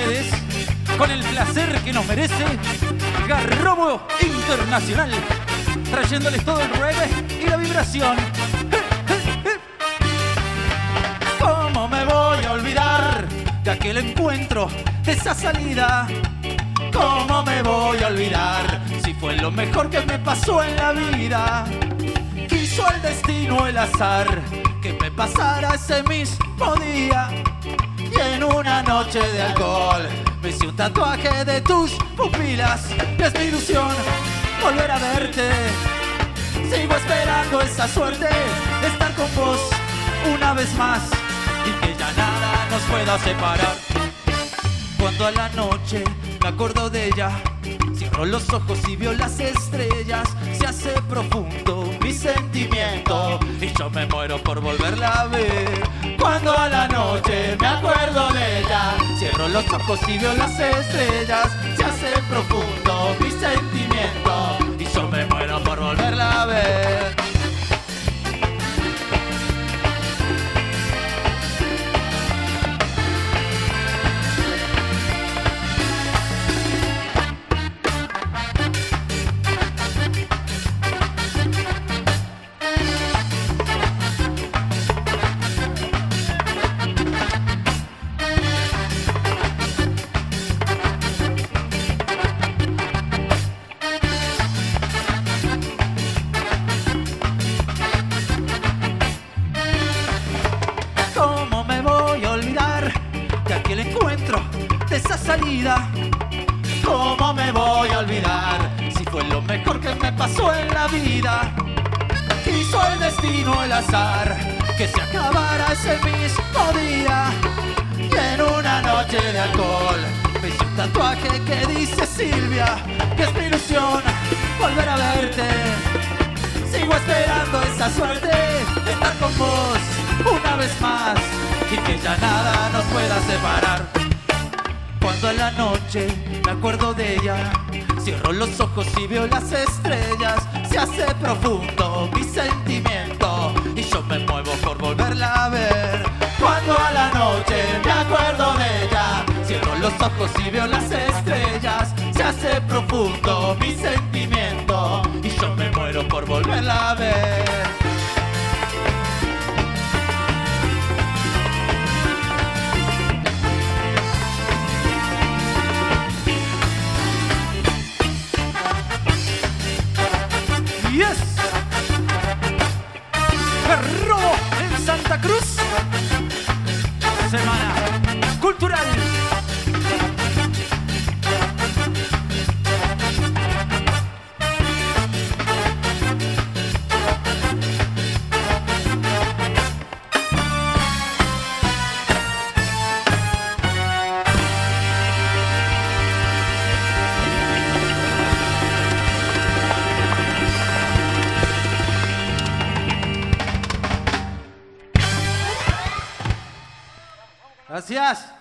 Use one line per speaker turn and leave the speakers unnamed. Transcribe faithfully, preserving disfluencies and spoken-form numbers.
ustedes, con el placer que nos merece, Garrobo Internacional, trayéndoles todo el reggae y la vibración. ¿Cómo me voy a olvidar de aquel encuentro, de esa salida? ¿Cómo me voy a olvidar si fue lo mejor que me pasó en la vida? Quiso el destino, el azar, que me pasara ese mismo día. Y en una noche de alcohol me hice un tatuaje de tus pupilas. Y es mi ilusión volver a verte. Sigo esperando esa suerte de estar con vos una vez más y que ya nada nos pueda separar. Cuando a la noche me acuerdo de ella, cierro los ojos y veo las estrellas. Se hace profundo mi sentimiento y yo me muero por volverla a ver. Cuando a la noche me acuerdo de ella, cierro los ojos y veo las estrellas. Se hace profundo mi sentimiento y yo me muero por volverla a ver. Aquel encuentro, de esa salida. ¿Cómo me voy a olvidar si fue lo mejor que me pasó en la vida? Quiso el destino, el azar, que se acabara ese mismo día. Y en una noche de alcohol me hice un tatuaje que dice Silvia, que es mi ilusión volver a verte. Sigo esperando esa suerte de estar con vos una vez más y que ya nada nos pueda separar. Cuando a la noche me acuerdo de ella, cierro los ojos y veo las estrellas. Se hace profundo mi sentimiento y yo me muevo por volverla a ver. Cuando a la noche me acuerdo de ella, cierro los ojos y veo las estrellas. Se hace profundo mi sentimiento y yo me muero por volverla a ver. Yes. Garrobo en Santa Cruz. Semana Cultural. Gracias.